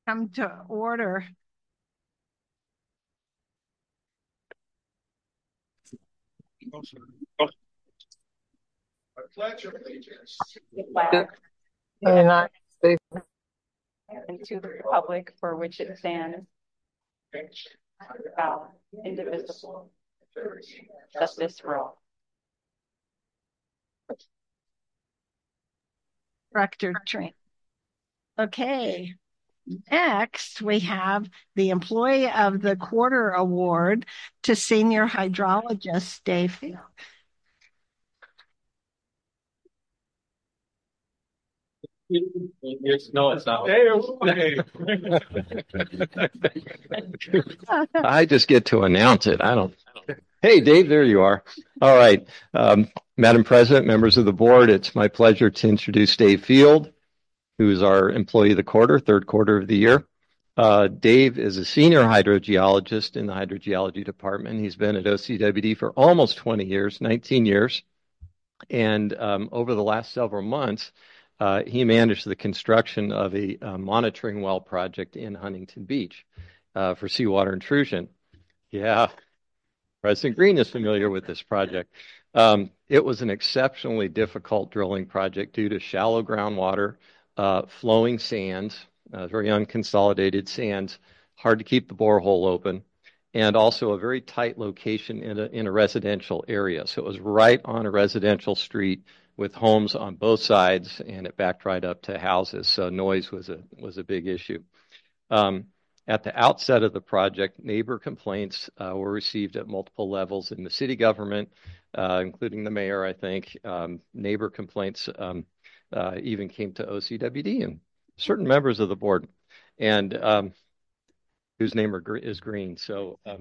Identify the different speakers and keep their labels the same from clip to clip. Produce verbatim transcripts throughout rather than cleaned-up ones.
Speaker 1: Come to order.
Speaker 2: I pledge allegiance to
Speaker 3: the flag of the United States and to the republic for which it stands, God, indivisible, justice for all.
Speaker 1: Director Train. Okay. Next, we have the Employee of the Quarter Award to Senior Hydrologist Dave Field.
Speaker 4: It's, no, it's not. I just get to announce it. I don't. Hey, Dave, there you are. All right. Um, Madam President, members of the board, it's my pleasure to introduce Dave Field, who is our Employee of the Quarter, third quarter of the year. Uh, Dave is a senior hydrogeologist in the hydrogeology department. He's been at O C W D for almost twenty years, nineteen years. And um, over the last several months, uh, he managed the construction of a, a monitoring well project in Huntington Beach uh, for seawater intrusion. Yeah, President Green is familiar with this project. Um, it was an exceptionally difficult drilling project due to shallow groundwater, uh, flowing sands, uh, very unconsolidated sands, hard to keep the borehole open, and also a very tight location in a, in a residential area. So it was right on a residential street with homes on both sides, and it backed right up to houses. So noise was a was a big issue. Um, at the outset of the project, neighbor complaints uh, were received at multiple levels in the city government, uh, including the mayor, I think. Um, neighbor complaints um, uh, even came to O C W D and certain members of the board, and um, whose name are, is Green. So, um,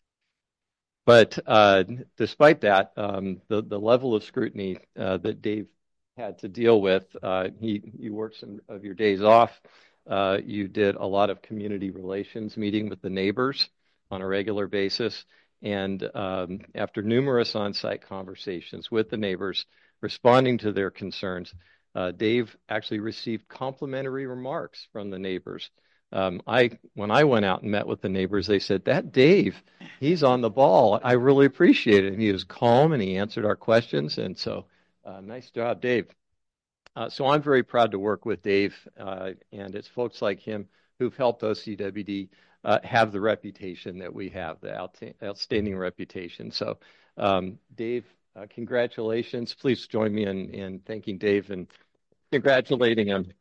Speaker 4: but uh, despite that, um, the the level of scrutiny uh, that Dave had to deal with, uh, he you worked some of your days off. Uh, you did a lot of community relations, meeting with the neighbors on a regular basis, and um, after numerous on-site conversations with the neighbors, responding to their concerns, uh, Dave actually received complimentary remarks from the neighbors. Um, I when I went out and met with the neighbors, they said, that Dave, he's on the ball. I really appreciate it. And he was calm and he answered our questions. And so uh, nice job, Dave. Uh, so I'm very proud to work with Dave, uh, and it's folks like him who've helped O C W D uh, have the reputation that we have, the out- outstanding reputation. So um, Dave, uh, congratulations. Please join me in, in thanking Dave and congratulating him.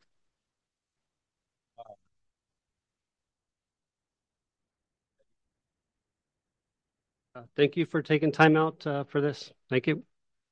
Speaker 5: Uh, thank you for taking time out uh, for this. Thank you.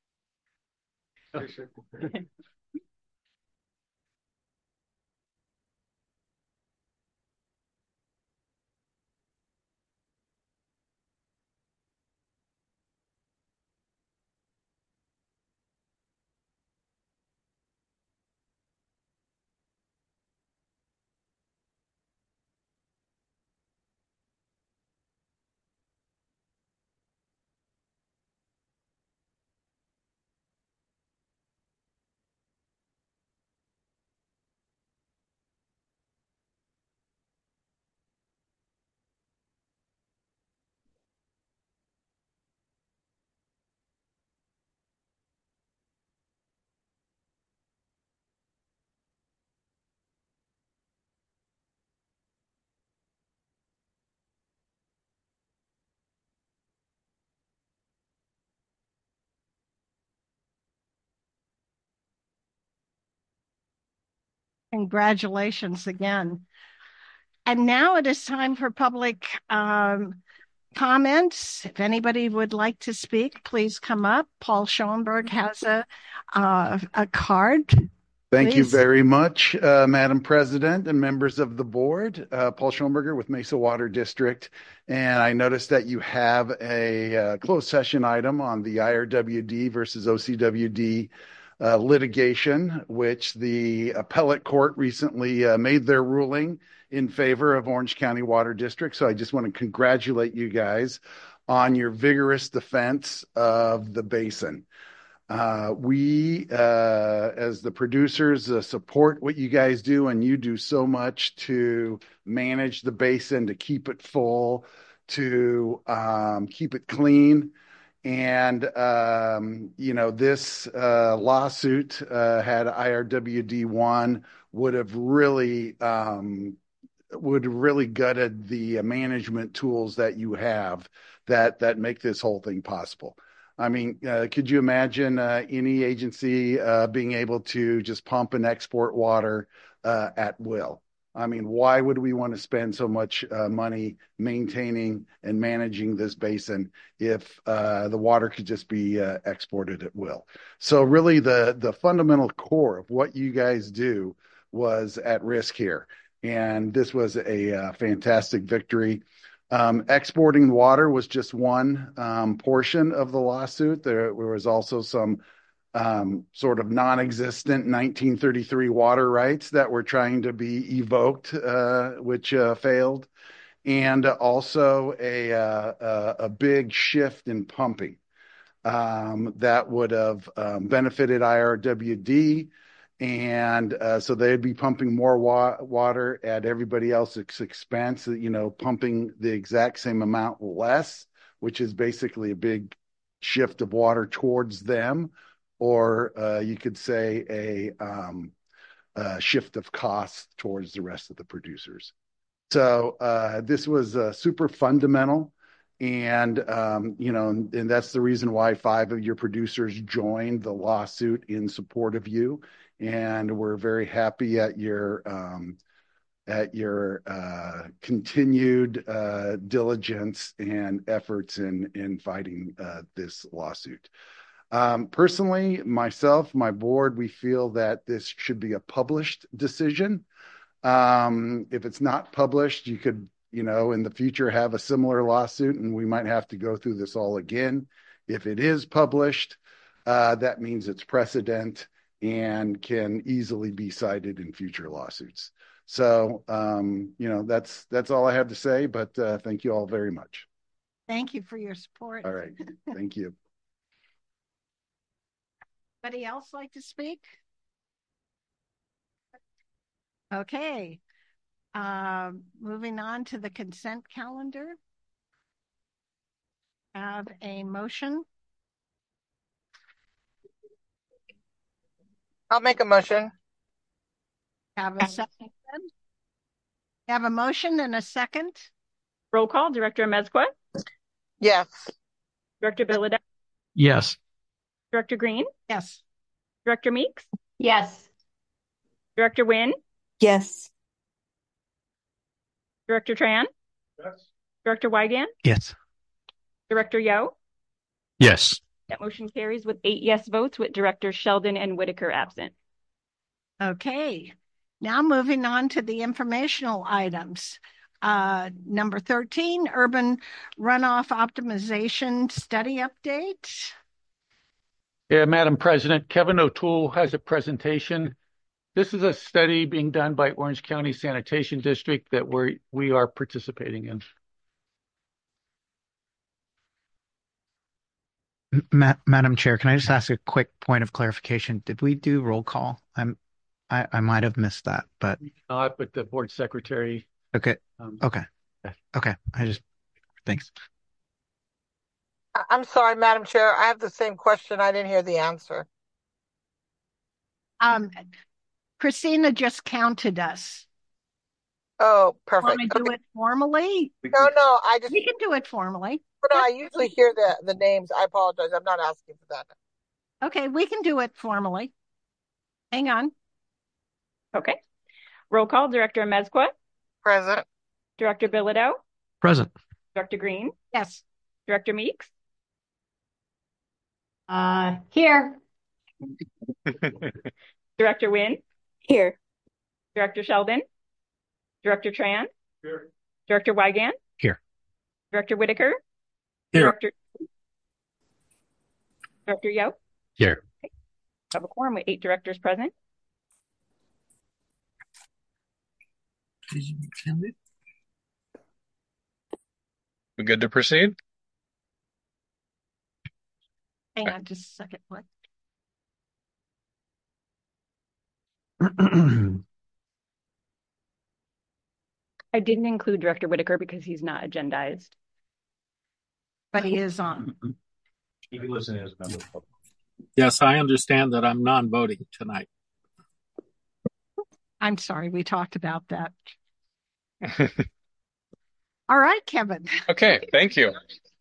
Speaker 1: Congratulations again. And now it is time for public um, comments. If anybody would like to speak, please come up. Paul Schoenberg has a uh, a card.
Speaker 2: Thank you
Speaker 1: Please.
Speaker 2: very much, uh, Madam President and members of the board. Uh, Paul Schoenberger with Mesa Water District. And I noticed that you have a uh, closed session item on the I R W D versus O C W D uh, litigation, which the appellate court recently uh, made their ruling in favor of Orange County Water District. So I just want to congratulate you guys on your vigorous defense of the basin. Uh, we, uh, as the producers, uh, support what you guys do, and you do so much to manage the basin, to keep it full, to um, keep it clean. And, um, you know, this uh, lawsuit, uh, had I R W D won, would have really um, would have really gutted the management tools that you have that that make this whole thing possible. I mean, uh, could you imagine uh, any agency uh, being able to just pump and export water uh, at will? I mean, why would we want to spend so much uh, money maintaining and managing this basin if uh, the water could just be uh, exported at will? So really the, the fundamental core of what you guys do was at risk here. And this was a uh, fantastic victory. Um, exporting water was just one um, portion of the lawsuit. There, there was also some um, sort of non-existent nineteen thirty-three water rights that were trying to be evoked, uh, which uh, failed, and also a, uh, a big shift in pumping um, that would have um, benefited I R W D. And uh, so they'd be pumping more wa- water at everybody else's expense, you know, pumping the exact same amount less, which is basically a big shift of water towards them. Or uh, you could say a, um, a shift of costs towards the rest of the producers. So uh, this was uh, super fundamental. And, um, you know, and, and that's the reason why five of your producers joined the lawsuit in support of you. And we're very happy at your um, at your uh, continued uh, diligence and efforts in in fighting uh, this lawsuit. Um, personally, myself, my board, we feel that this should be a published decision. Um, if it's not published, you could, you know, in the future have a similar lawsuit, and we might have to go through this all again. If it is published, uh, that means it's precedent and can easily be cited in future lawsuits. So, um, you know, that's that's all I have to say. But uh, thank you all very much.
Speaker 1: Thank you for your support.
Speaker 2: All right, thank you.
Speaker 1: Anybody else like to speak? Okay. Um, moving on to the consent calendar. Have a motion.
Speaker 6: I'll make a motion.
Speaker 1: Have a second. Have a motion and a second.
Speaker 3: Roll call, Director Mezqua,
Speaker 6: Yes.
Speaker 3: Director Bilodeau,
Speaker 5: Yes.
Speaker 3: Director Green,
Speaker 1: Yes.
Speaker 3: Director Meeks,
Speaker 7: Yes.
Speaker 3: Director Nguyen,
Speaker 7: Yes.
Speaker 3: Director Tran,
Speaker 2: Yes.
Speaker 3: Director Weigand,
Speaker 5: Yes.
Speaker 3: Director Yo.
Speaker 5: Yes.
Speaker 3: That motion carries with eight yes votes, with Directors Sheldon and Whitaker absent.
Speaker 1: Okay. Now moving on to the informational items. Uh, number thirteen, urban runoff optimization study update.
Speaker 8: Yeah, Madam President, Kevin O'Toole has a presentation. This is a study being done by Orange County Sanitation District that we're, we are participating in.
Speaker 9: Ma- Madam Chair, can I just ask a quick point of clarification? Did we do roll call? I'm, I, I might have missed that, but
Speaker 8: Not, but the board secretary.
Speaker 9: okay,
Speaker 8: Um,
Speaker 9: okay, okay. I just thanks.
Speaker 6: I- I'm sorry, Madam Chair. I have the same question. I didn't hear the answer.
Speaker 1: Um, Christina just counted us.
Speaker 6: Oh,
Speaker 1: Want
Speaker 6: perfect.
Speaker 1: to do
Speaker 6: Okay.
Speaker 1: it formally?
Speaker 6: No, no, I just,
Speaker 1: We can do it formally.
Speaker 6: no, I usually hear the, the names. I apologize. I'm not asking for that.
Speaker 1: Okay, we can do it formally. Hang on.
Speaker 3: Okay. Roll call, Director Mezqua,
Speaker 6: Present.
Speaker 3: Director Bilodeau,
Speaker 5: Present.
Speaker 3: Director Green,
Speaker 1: Yes.
Speaker 3: Director Meeks,
Speaker 7: Uh, here.
Speaker 3: Director Nguyen,
Speaker 7: Here.
Speaker 3: Director Sheldon, Director Tran,
Speaker 2: Here.
Speaker 3: Director Weigand,
Speaker 5: Here.
Speaker 3: Director Whitaker,
Speaker 5: Here.
Speaker 3: Director, Director Yo.
Speaker 5: Here.
Speaker 3: Have a quorum with eight directors present.
Speaker 10: We good to proceed?
Speaker 1: Hang on just a second. What?
Speaker 11: I didn't include Director Whitaker because he's not agendized.
Speaker 1: But he is on.
Speaker 12: You can listen as a member of the public.
Speaker 13: Yes, I understand that I'm non-voting tonight.
Speaker 1: I'm sorry, we talked about that. All right, Kevin.
Speaker 10: Okay, thank you.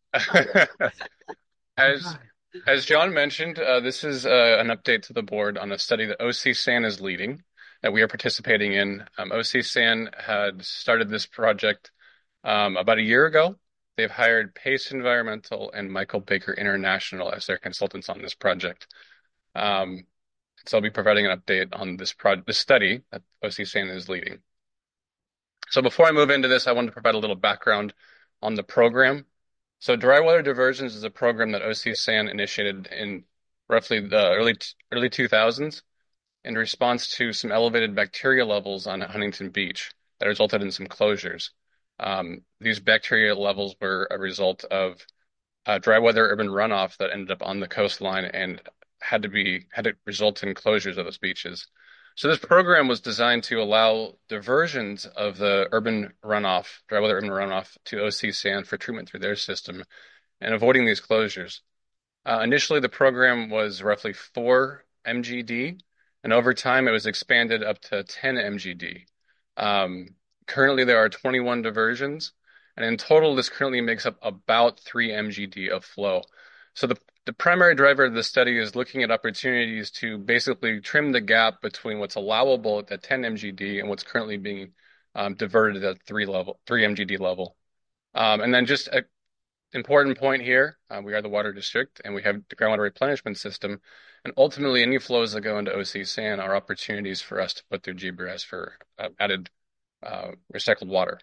Speaker 10: As as John mentioned, uh, this is uh, an update to the board on a study that O C SAN is leading, that we are participating in. Um, O C SAN had started this project um, about a year ago. They've hired Pace Environmental and Michael Baker International as their consultants on this project. Um, so I'll be providing an update on this project, this study that O C SAN is leading. So before I move into this, I wanted to provide a little background on the program. So dry weather diversions is a program that O C SAN initiated in roughly the early early two thousands in response to some elevated bacteria levels on Huntington Beach that resulted in some closures. Um, these bacteria levels were a result of uh, dry weather urban runoff that ended up on the coastline and had to be had to result in closures of those beaches. So this program was designed to allow diversions of the urban runoff, dry weather urban runoff, to O C SAN for treatment through their system and avoiding these closures. Uh, initially, the program was roughly four M G D, and over time it was expanded up to ten M G D. Um, currently, there are twenty-one diversions, and in total, this currently makes up about three M G D of flow. So the The primary driver of the study is looking at opportunities to basically trim the gap between what's allowable at the ten M G D and what's currently being um, diverted at three level, three M G D level. Um, and then just an important point here, uh, we are the water district and we have the groundwater replenishment system. And ultimately, any flows that go into O C SAN are opportunities for us to put through G B R S for uh, added uh, recycled water.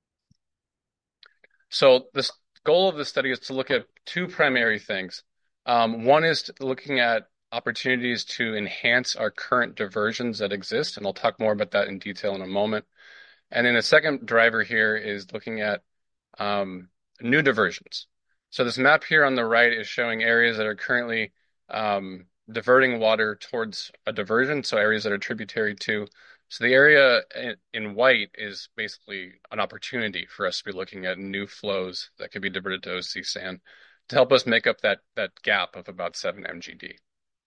Speaker 10: So the goal of the study is to look at two primary things. Um, one is looking at opportunities to enhance our current diversions that exist, and I'll talk more about that in detail in a moment. And then the second driver here is looking at um, new diversions. So this map here on the right is showing areas that are currently um, diverting water towards a diversion, so areas that are tributary to. So the area in, in white is basically an opportunity for us to be looking at new flows that could be diverted to O C SAN to help us make up that, that gap of about seven M G D.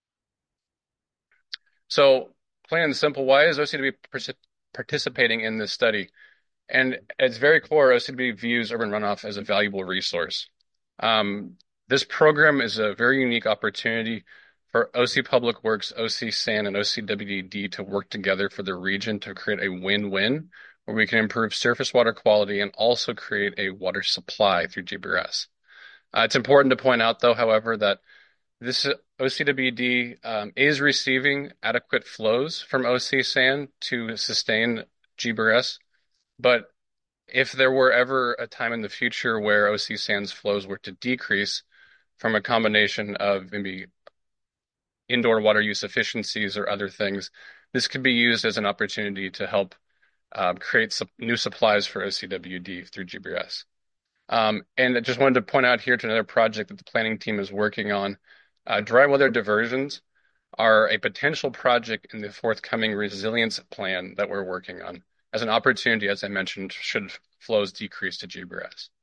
Speaker 10: So plain and simple, why is O C D B participating in this study? And at its very core, O C D B views urban runoff as a valuable resource. Um, this program is a very unique opportunity for O C Public Works, O C SAN, and O C W D to work together for the region to create a win-win where we can improve surface water quality and also create a water supply through G B R S. Uh, it's important to point out, though, however, that this O C W D um, is receiving adequate flows from O C SAN to sustain G B R S, but if there were ever a time in the future where O C SAN's flows were to decrease from a combination of maybe indoor water use efficiencies or other things, this could be used as an opportunity to help uh, create some new supplies for O C W D through G B R S. Um, and I just wanted to point out here to another project that the planning team is working on. Uh, dry weather diversions are a potential project in the forthcoming resilience plan that we're working on as an opportunity, as I mentioned, should flows decrease to G B R S.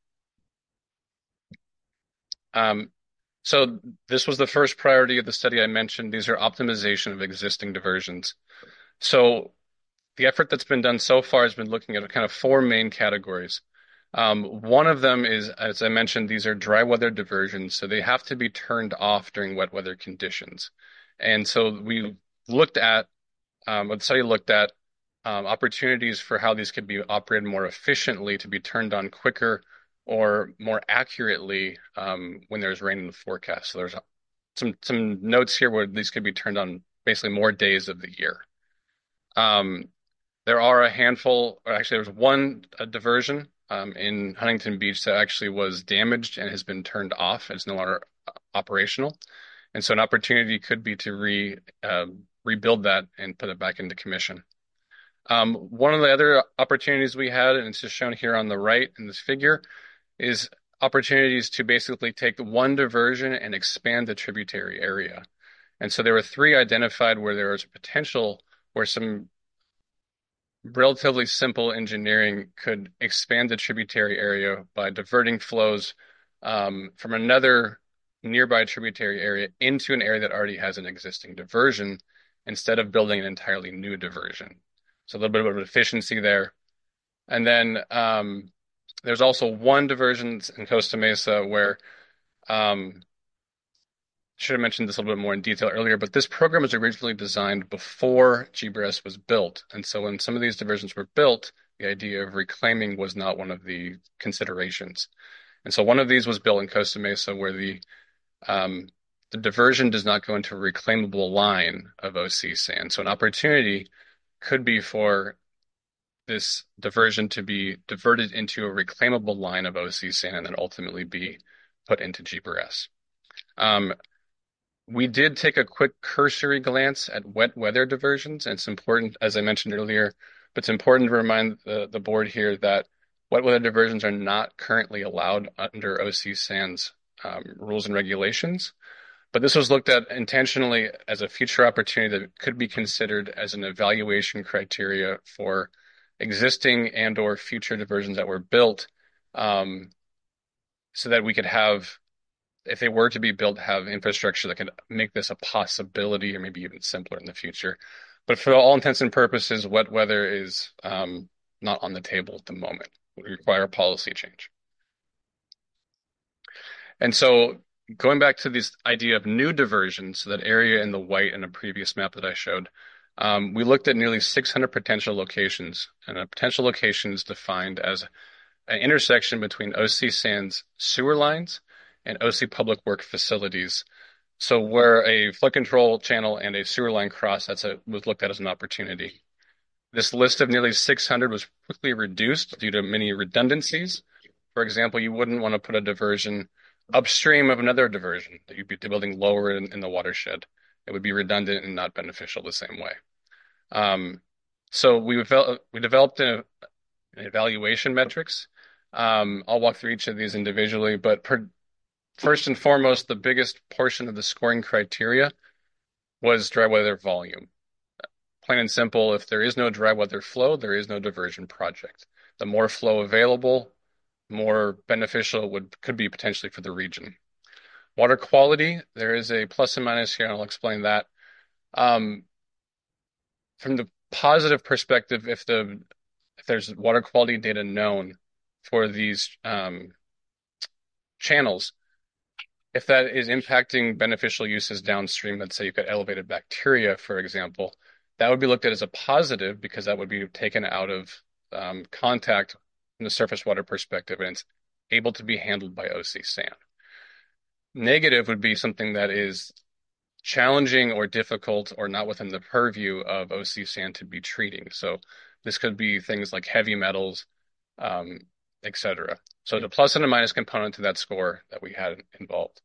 Speaker 10: Um, so this was the first priority of the study I mentioned. These are optimization of existing diversions. So the effort that's been done so far has been looking at kind of four main categories. Um, one of them is, as I mentioned, these are dry weather diversions, so they have to be turned off during wet weather conditions. And so we looked at, um, the study looked at um, opportunities for how these could be operated more efficiently to be turned on quicker or more accurately um, when there's rain in the forecast. So there's some some notes here where these could be turned on basically more days of the year. Um, there are a handful, or actually there's one a diversion um, in Huntington Beach that actually was damaged and has been turned off. It's no longer operational. And so an opportunity could be to re uh, rebuild that and put it back into commission. Um, one of the other opportunities we had, and it's just shown here on the right in this figure, is opportunities to basically take one diversion and expand the tributary area. And so there were three identified where there was a potential where some relatively simple engineering could expand the tributary area by diverting flows um, from another nearby tributary area into an area that already has an existing diversion instead of building an entirely new diversion. So a little bit of efficiency there. And then um, there's also one diversion in Costa Mesa where um, should have mentioned this a little bit more in detail earlier, but this program was originally designed before G B R S was built. And so when some of these diversions were built, the idea of reclaiming was not one of the considerations. And so one of these was built in Costa Mesa where the um, the diversion does not go into a reclaimable line of O C sand. So an opportunity could be for this diversion to be diverted into a reclaimable line of O C sand and then ultimately be put into G B R S. Um, we did take a quick cursory glance at wet weather diversions, and it's important, as I mentioned earlier, but it's important to remind the, the board here that wet weather diversions are not currently allowed under O C sand's um, rules and regulations. But this was looked at intentionally as a future opportunity that could be considered as an evaluation criteria for existing and or future diversions that were built, um, so that we could have, if they were to be built, have infrastructure that could make this a possibility or maybe even simpler in the future. But for all intents and purposes, wet weather is um, not on the table at the moment. It would require a policy change. And so going back to this idea of new diversions, so that area in the white in a previous map that I showed, um, we looked at nearly six hundred potential locations, and a potential location is defined as an intersection between O C sand's sewer lines and O C public work facilities. So where a flood control channel and a sewer line cross, that's a, was looked at as an opportunity. This list of nearly six hundred was quickly reduced due to many redundancies. For example, you wouldn't want to put a diversion upstream of another diversion that you'd be building lower in, in the watershed. It would be redundant and not beneficial the same way. Um, so we, developed, we developed an, an evaluation metrics. Um, I'll walk through each of these individually, but per, first and foremost, the biggest portion of the scoring criteria was dry weather volume. Plain and simple, if there is no dry weather flow, there is no diversion project. The more flow available, more beneficial would could be potentially for the region. Water quality, there is a plus and minus here, and I'll explain that. Um, from the positive perspective, if the if there's water quality data known for these um, channels, if that is impacting beneficial uses downstream, let's say you've got elevated bacteria, for example, that would be looked at as a positive because that would be taken out of um, contact from the surface water perspective, and it's able to be handled by O C sand. Negative would be something that is challenging or difficult or not within the purview of O C sand to be treating. So this could be things like heavy metals, um, et cetera. So the plus and a minus component to that score that we had involved.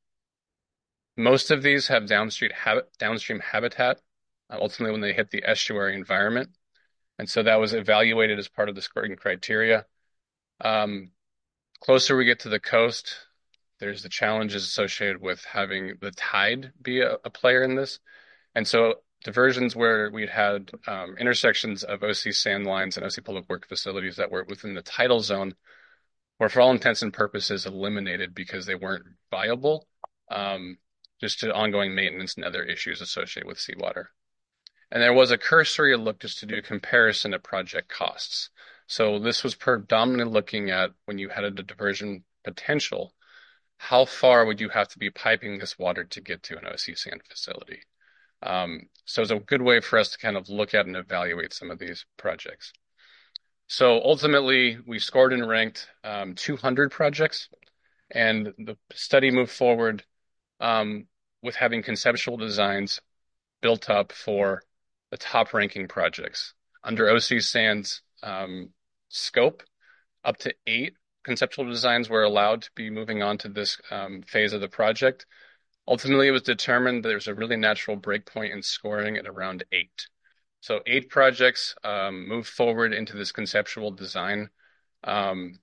Speaker 10: Most of these have downstream, habit, downstream habitat, uh, ultimately when they hit the estuary environment. And so that was evaluated as part of the scoring criteria. Um, closer we get to the coast, there's the challenges associated with having the tide be a, a player in this. And so diversions where we'd had um, intersections of O C sand lines and O C public work facilities that were within the tidal zone were for all intents and purposes eliminated because they weren't viable, um, just to ongoing maintenance and other issues associated with seawater. And there was a cursory look just to do a comparison of project costs. So this was predominantly looking at when you had a diversion potential, how far would you have to be piping this water to get to an O C sand facility? Um, so it's a good way for us to kind of look at and evaluate some of these projects. So ultimately, we scored and ranked um, two hundred projects, and the study moved forward um, with having conceptual designs built up for the top ranking projects. Under O C sand's um, scope, up to eight conceptual designs were allowed to be moving on to this um, phase of the project. Ultimately, it was determined that there's a really natural breakpoint in scoring at around eight. So eight projects um, moved forward into this conceptual design. Um,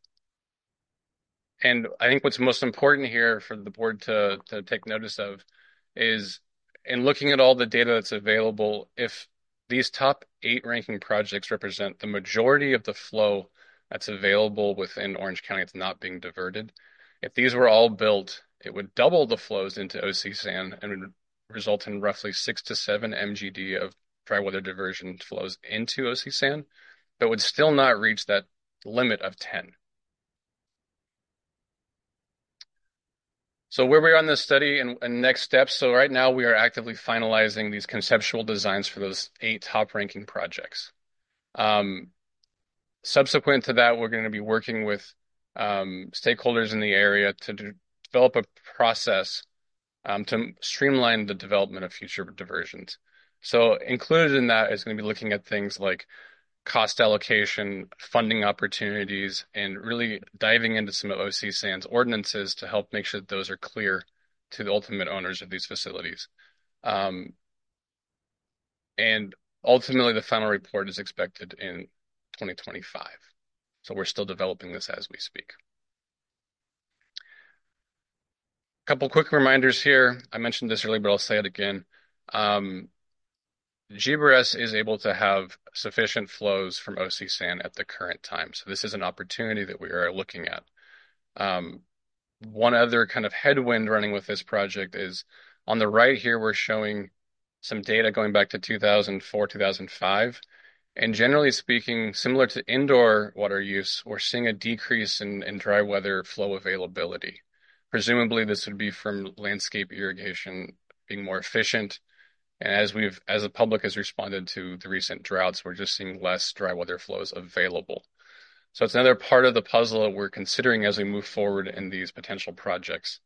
Speaker 10: and I think what's most important here for the board to, to take notice of is in looking at all the data that's available, if these top eight ranking projects represent the majority of the flow that's available within Orange County that's not being diverted. If these were all built, it would double the flows into O C SAN and would result in roughly six to seven M G D of dry weather diversion flows into O C SAN, but would still not reach that limit of ten. So where we are on this study and, and next steps, so right now we are actively finalizing these conceptual designs for those eight top ranking projects. Um, subsequent to that, we're going to be working with um, stakeholders in the area to do, develop a process um, to streamline the development of future diversions. So included in that is going to be looking at things like cost allocation, funding opportunities, and really diving into some of O C SAN's ordinances to help make sure that those are clear to the ultimate owners of these facilities. Um, and ultimately, the final report is expected in twenty twenty-five. So we're still developing this as we speak. A couple quick reminders here. I mentioned this earlier, but I'll say it again. Um, G B R S is able to have sufficient flows from O C SAN at the current time. So this is an opportunity that we are looking at. Um, one other kind of headwind running with this project is on the right here, we're showing some data going back to two thousand four, two thousand five. And generally speaking, similar to indoor water use, we're seeing a decrease in, in dry weather flow availability. Presumably this would be from landscape irrigation being more efficient. And as we've, as the public has responded to the recent droughts, we're just seeing less dry weather flows available. So it's another part of the puzzle that we're considering as we move forward in these potential projects.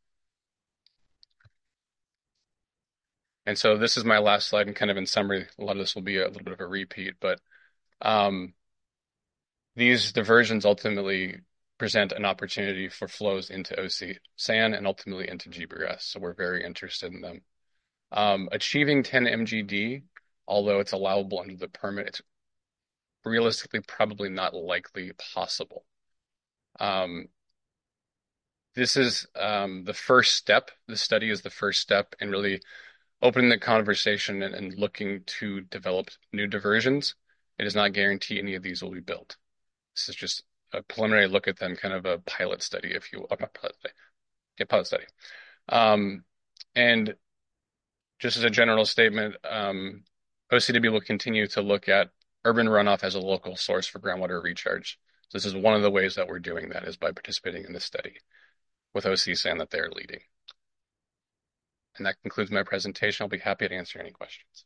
Speaker 10: And so this is my last slide, and kind of in summary, a lot of this will be a little bit of a repeat, but um, these diversions ultimately present an opportunity for flows into O C SAN and ultimately into G B R S. So we're very interested in them. Um, achieving ten M G D, although it's allowable under the permit, it's realistically probably not likely possible. Um, this is um, the first step. The study is the first step in really opening the conversation and, and looking to develop new diversions. It does not guarantee any of these will be built. This is just a preliminary look at them, kind of a pilot study, if you will. Uh, pilot study. Yeah, pilot study. Um, and just as a general statement, um, O C W will continue to look at urban runoff as a local source for groundwater recharge. So this is one of the ways that we're doing that, is by participating in this study with O C SAN that they're leading. And that concludes my presentation. I'll be happy to answer any questions.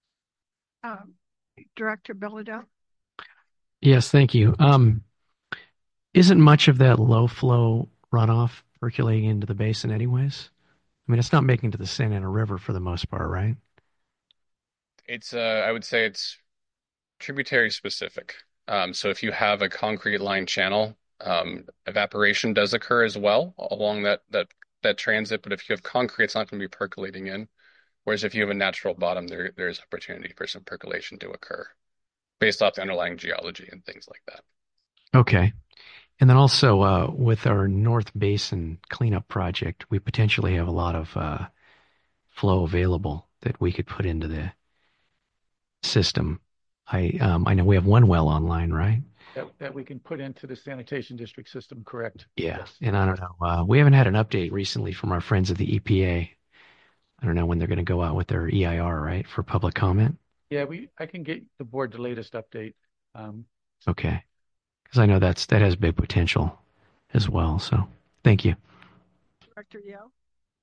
Speaker 1: Um, Director Bilodeau?
Speaker 14: Yes, thank you. Um, isn't much of that low flow runoff percolating into the basin anyways? I mean, it's not making it to the Santa Ana River for the most part, right?
Speaker 10: It's, uh, I would say it's tributary specific. Um, so if you have a concrete line channel, um, evaporation does occur as well along that, that, that transit. But if you have concrete, it's not going to be percolating in. Whereas if you have a natural bottom, there, there's opportunity for some percolation to occur based off the underlying geology and things like that.
Speaker 14: Okay. And then also uh, with our North Basin cleanup project, we potentially have a lot of uh, flow available that we could put into the system. I um, I know we have one well online, right?
Speaker 8: That, that we can put into the sanitation district system, correct?
Speaker 14: Yeah.
Speaker 8: Yes.
Speaker 14: And I don't know, uh, we haven't had an update recently from our friends at the E P A. I don't know when they're going to go out with their E I R, right, for public comment?
Speaker 8: Yeah, we. I can get the board the latest update. Um,
Speaker 14: Okay. Because I know that's that has big potential as well. So thank you.
Speaker 1: Director Yo?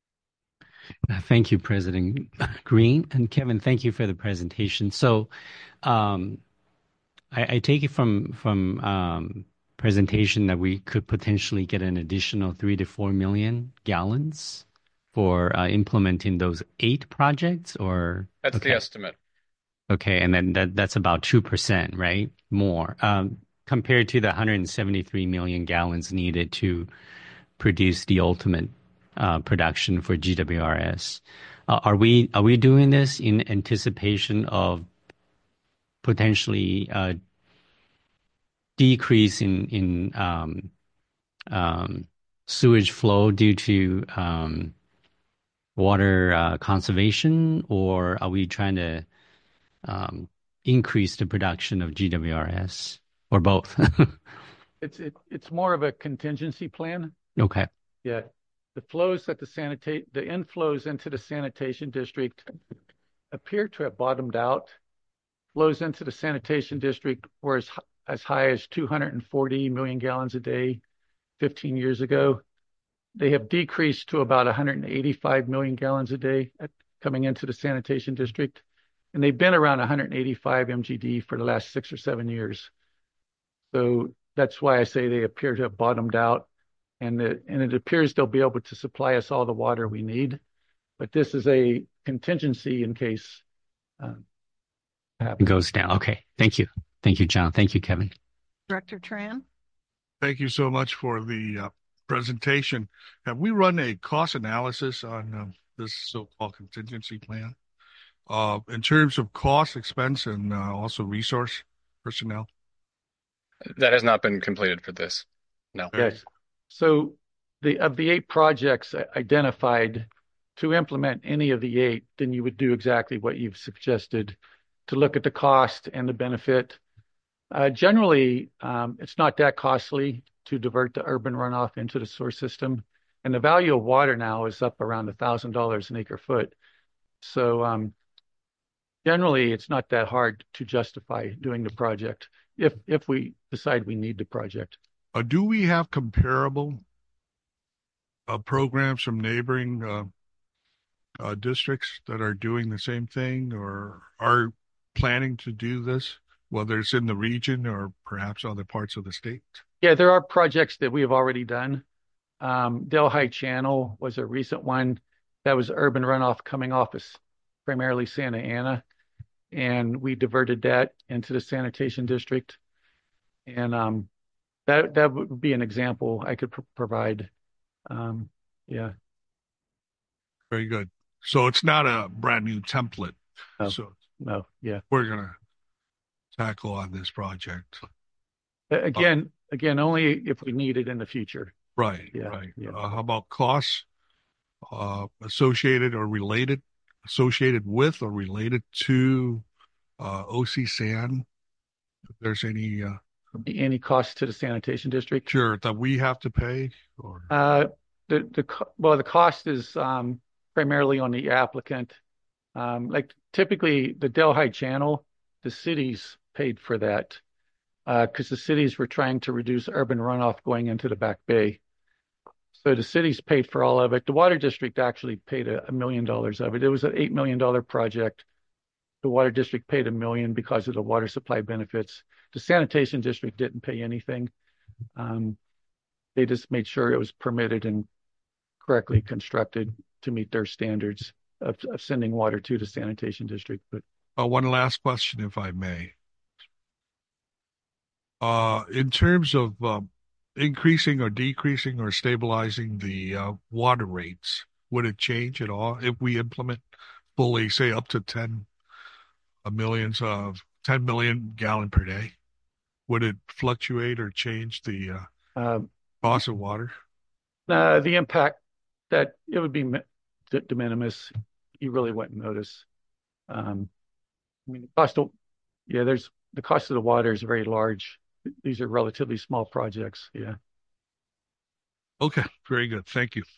Speaker 15: Uh, Thank you, President Green. And Kevin, thank you for the presentation. So um, I, I take it from from um, presentation that we could potentially get an additional three to four million gallons for uh, implementing those eight projects, or
Speaker 10: That's
Speaker 15: okay.
Speaker 10: the estimate.
Speaker 15: Okay, and then that that's about two percent, right? More um, compared to the one hundred seventy-three million gallons needed to produce the ultimate uh, production for G W R S. Uh, are we are we doing this in anticipation of potentially uh, decrease in in um, um, sewage flow due to um, water uh, conservation, or are we trying to um, increase the production of G W R S or both?
Speaker 8: It's it, it's more of a contingency plan.
Speaker 15: Okay.
Speaker 8: Yeah. The flows that the sanitate the inflows into the sanitation district appear to have bottomed out. Flows into the sanitation district were as, as high as two hundred forty million gallons a day fifteen years ago. They have decreased to about one hundred eighty-five million gallons a day at, coming into the sanitation district. And they've been around one hundred eighty-five M G D for the last six or seven years. So that's why I say they appear to have bottomed out. And, the, and it appears they'll be able to supply us all the water we need. But this is a contingency in case um,
Speaker 15: it goes down. Okay. Thank you. Thank you, John. Thank you, Kevin.
Speaker 1: Director Tran?
Speaker 16: Thank you so much for the uh, presentation. Have we run a cost analysis on um, this so-called contingency plan uh, in terms of cost, expense, and uh, also resource personnel?
Speaker 10: That has not been completed for this. No.
Speaker 8: Yes. So the of the eight projects identified to implement any of the eight, then you would do exactly what you've suggested to look at the cost and the benefit. Uh, generally, um, it's not that costly to divert the urban runoff into the sewer system. And the value of water now is up around one thousand dollars an acre foot. So um, generally, it's not that hard to justify doing the project if if we decide we need the project.
Speaker 16: Uh, do we have comparable uh, programs from neighboring uh, uh, districts that are doing the same thing or are planning to do this, whether it's in the region or perhaps other parts of the state?
Speaker 8: Yeah, there are projects that we have already done. Um, Delhi Channel was a recent one. That was urban runoff coming off of primarily Santa Ana. And we diverted that into the sanitation district. And um, that that would be an example I could pr- provide. Um, yeah.
Speaker 16: Very good. So it's not a brand new template.
Speaker 8: No,
Speaker 16: so
Speaker 8: no, yeah.
Speaker 16: We're going to tackle on this project.
Speaker 8: Again, uh, again, only if we need it in the future.
Speaker 16: Right,
Speaker 8: yeah,
Speaker 16: right.
Speaker 8: Yeah.
Speaker 16: Uh, how about costs uh, associated or related, associated with or related to uh, O C S A N? If there's any... Uh,
Speaker 8: any cost to the sanitation district?
Speaker 16: Sure, that we have to pay? Or
Speaker 8: uh, the, the, well, the cost is um, primarily on the applicant. Um, like typically the Delhi Channel, the cities paid for that because uh, the cities were trying to reduce urban runoff going into the Back Bay. So the cities paid for all of it. The water district actually paid a, a million dollars of it. It was an eight million dollars project. The water district paid a million because of the water supply benefits. The sanitation district didn't pay anything. Um, they just made sure it was permitted and correctly constructed to meet their standards of, of sending water to the sanitation district. But
Speaker 16: uh, one last question, if I may. Uh, in terms of uh, increasing or decreasing or stabilizing the uh, water rates, would it change at all if we implement fully, say, up to ten millions of ten million gallon per day? Would it fluctuate or change the uh, um, cost of water?
Speaker 8: Uh, the impact that it would be de, de minimis. You really wouldn't notice. Um, I mean, the cost of yeah, there's the cost of the water is very large. These are relatively small projects. Yeah.
Speaker 16: Okay, very good. Thank you.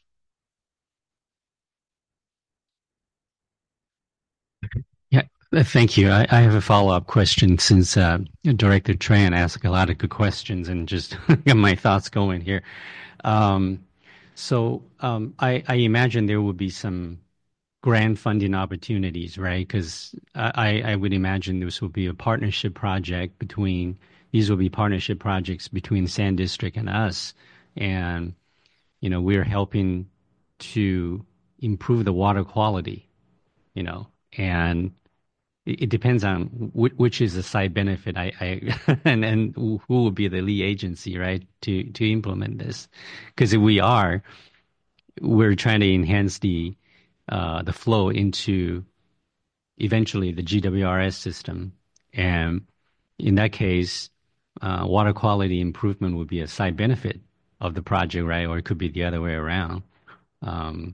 Speaker 15: Yeah, thank you. I, I have a follow-up question since uh, Director Tran asked a lot of good questions and just got my thoughts going here. Um, so um, I, I imagine there will be some grant funding opportunities, right? Because I, I would imagine this will be a partnership project between, these will be partnership projects between Sand District and us. And, you know, we're helping to improve the water quality, you know, and it, it depends on which, which is the side benefit I, I and, and who will be the lead agency, right, to, to implement this. Because if we are, we're trying to enhance the Uh, the flow into eventually the G W R S system. And in that case, uh, water quality improvement would be a side benefit of the project, right? Or it could be the other way around. Um,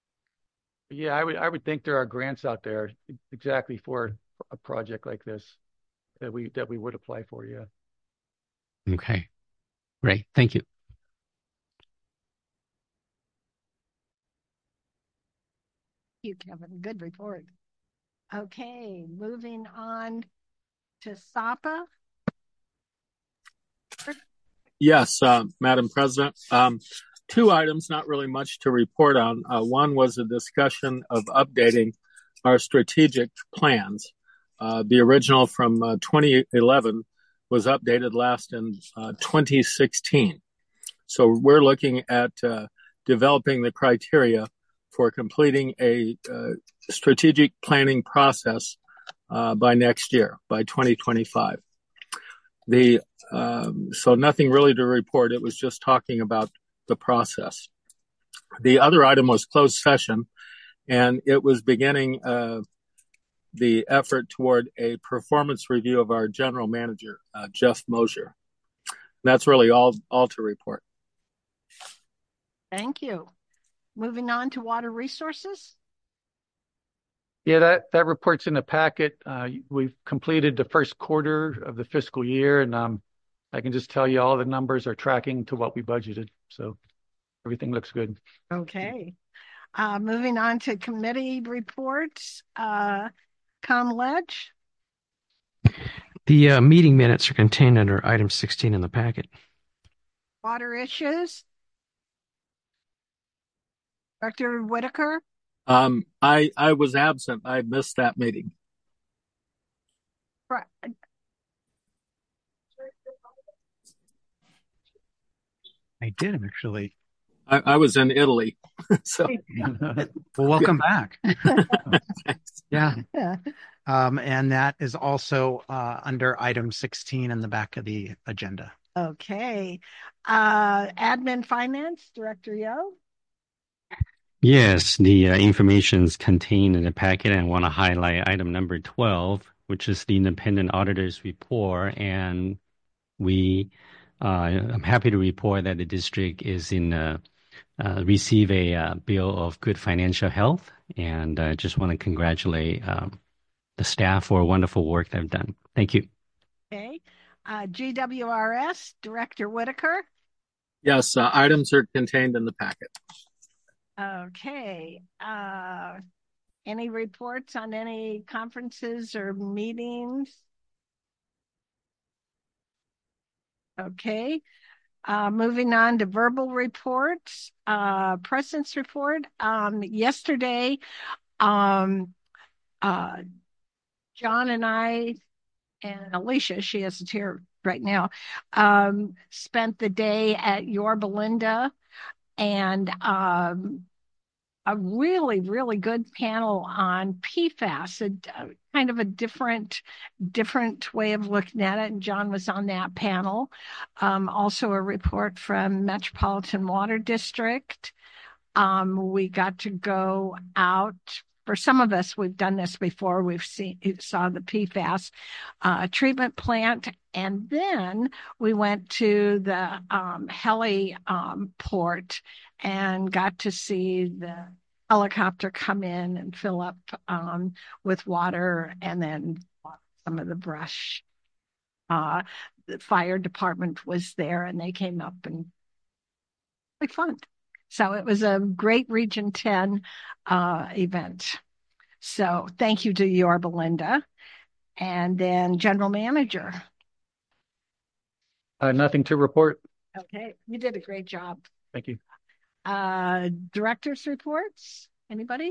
Speaker 8: yeah, I would I would think there are grants out there exactly for a project like this. that we that we would apply for. Yeah.
Speaker 15: Okay, great. Thank you.
Speaker 1: Thank you, Kevin. Good report. Okay, moving on to S A P A.
Speaker 13: Yes, uh, Madam President. Um, two items, not really much to report on. Uh, one was a discussion of updating our strategic plans. Uh, the original from uh, twenty eleven was updated last in uh, twenty sixteen. So we're looking at uh, developing the criteria for completing a uh, strategic planning process uh, by next year, by twenty twenty-five. The um, so nothing really to report. It was just talking about the process. The other item was closed session, and it was beginning uh, the effort toward a performance review of our general manager, uh, Jeff Mosier. That's really all all to report.
Speaker 1: Thank you. Moving on to water resources.
Speaker 8: Yeah, that, that report's in the packet. Uh, we've completed the first quarter of the fiscal year, and um, I can just tell you all the numbers are tracking to what we budgeted. So everything looks good.
Speaker 1: Okay. Uh, moving on to committee reports. Uh, ComLeg.
Speaker 14: The uh, meeting minutes are contained under item sixteen in the packet.
Speaker 1: Water issues. Director Whitaker.
Speaker 13: Um, I I was absent. I missed that meeting.
Speaker 1: Right.
Speaker 9: I did actually.
Speaker 13: I, I was in Italy, so
Speaker 9: well, welcome back. yeah.
Speaker 1: Yeah.
Speaker 9: Um, and that is also uh, under item sixteen in the back of the agenda.
Speaker 1: Okay. Uh, Admin Finance, Director Yo.
Speaker 15: Yes, the uh, information is contained in the packet. And I want to highlight item number twelve, which is the independent auditor's report. And we, uh, I'm happy to report that the district is in uh, uh, receive a uh, bill of good financial health. And I uh, just want to congratulate um, the staff for wonderful work they've done. Thank you.
Speaker 1: Okay. Uh, G W R S, Director Whitaker.
Speaker 13: Yes, uh, items are contained in the packet.
Speaker 1: Okay. Uh, any reports on any conferences or meetings? Okay. Uh, moving on to verbal reports. Uh, President's report. Um, yesterday, um, uh, John and I and Alicia, she isn't here right now, um, spent the day at Yorba Linda, and um, a really, really good panel on P FAS, a, a kind of a different, different way of looking at it. And John was on that panel. Um, also a report from Metropolitan Water District. Um, we got to go out. For some of us, we've done this before. We've seen, saw the P FAS uh, treatment plant. And then we went to the um, heli um, port and got to see the helicopter come in and fill up um, with water, and then some of the brush. Uh, the fire department was there, and they came up and like fun. So it was a great Region ten uh, event. So thank you to Yorba Linda. And then General Manager.
Speaker 8: Uh, nothing to report.
Speaker 1: Okay, you did a great job.
Speaker 8: Thank you.
Speaker 1: Uh, director's reports. Anybody?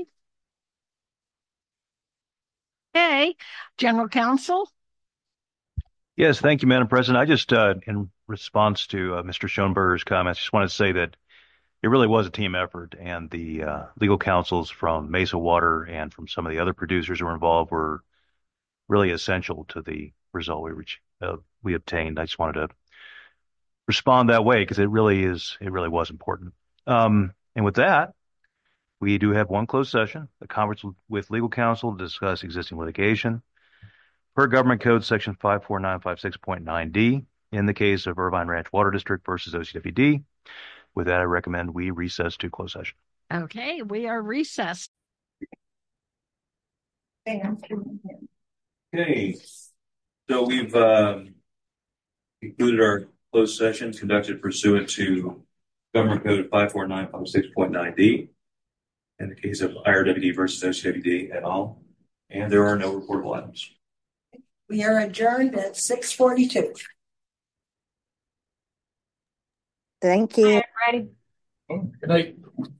Speaker 1: Okay. General Counsel.
Speaker 12: Yes, thank you, Madam President. I just, uh, in response to uh, Mister Schoenberger's comments, just want to say that it really was a team effort, and the uh, legal counsels from Mesa Water and from some of the other producers who were involved were really essential to the result we reached, uh, we obtained. I just wanted to respond that way because it really is, it really was important. Um, and with that, we do have one closed session, a conference with legal counsel to discuss existing litigation per Government Code Section five four nine five six point nine D in the case of Irvine Ranch Water District versus O C W D. With that, I recommend we recess to closed session.
Speaker 1: Okay, we are recessed.
Speaker 12: Okay.
Speaker 17: So we've um, concluded our closed sessions conducted pursuant to Government Code five four nine five six point nine D in the case of I R W D versus O C W D et al. And there are no reportable items.
Speaker 18: We are adjourned at six forty-two.
Speaker 7: Thank you.
Speaker 11: Ready?
Speaker 8: Good night.